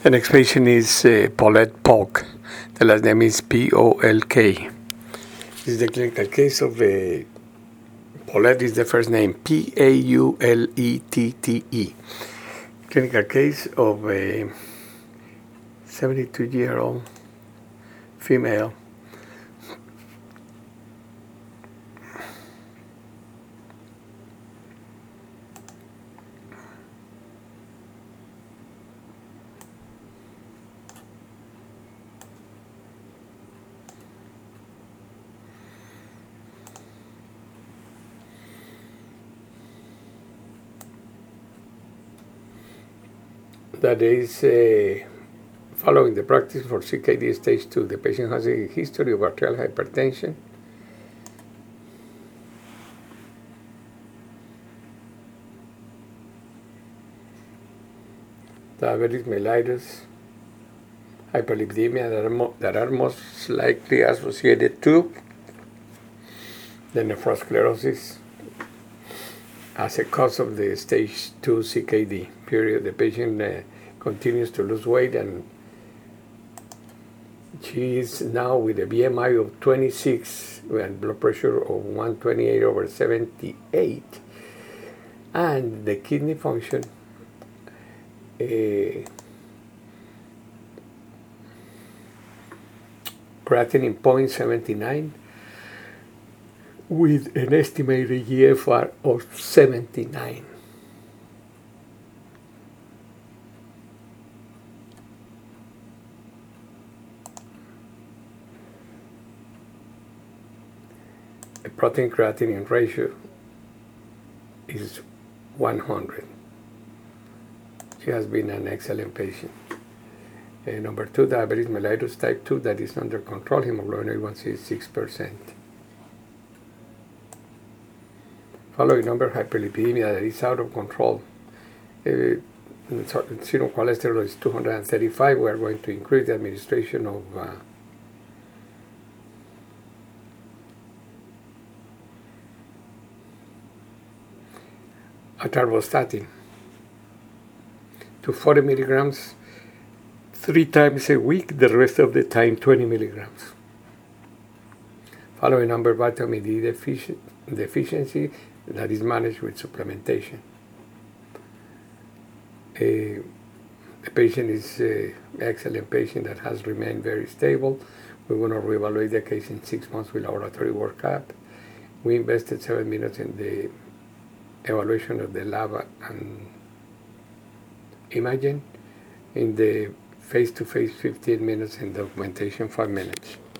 The next patient is Paulette Polk. The last name is P-O-L-K. This is the clinical case of Paulette is the first name, P-A-U-L-E-T-T-E. Clinical case of a 72-year-old female. That is following the practice for CKD stage 2. The patient has a history of arterial hypertension, diabetes mellitus, hyperlipidemia that are most likely associated to the nephrosclerosis as a cause of the stage 2 CKD period. The patient continues to lose weight, and she is now with a BMI of 26 and blood pressure of 128/78, and the kidney function creatinine 0.79 with an estimated GFR of 79. The protein creatinine ratio is 100. She has been an excellent patient. Number 2, diabetes mellitus type 2 that is under control. Hemoglobin A1C is 6%. Following number, hyperlipidemia that is out of control. Serum cholesterol is 235. We are going to increase the administration of atorvastatin to 40 milligrams 3 times a week, the rest of the time 20 milligrams. Following number, vitamin D deficiency that is managed with supplementation. The patient is an excellent patient that has remained very stable. We're going to reevaluate the case in 6 months with laboratory workup. We invested 7 minutes in the evaluation of the lab and imaging. In the face-to-face 15 minutes, and documentation 5 minutes.